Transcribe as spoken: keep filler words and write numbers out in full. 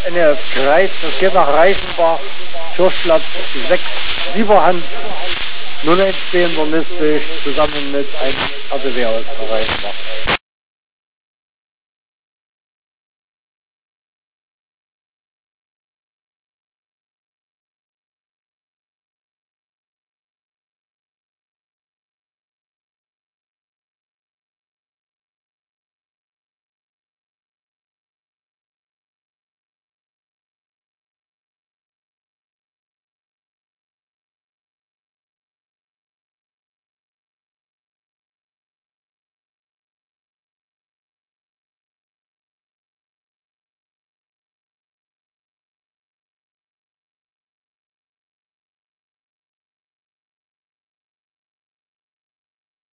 eine Kreis, das geht nach Reichenbach, Kirchplatz sechs, Sieberhand, null eins zwei in der Liste, zusammen mit einem R T W aus Reichenbach.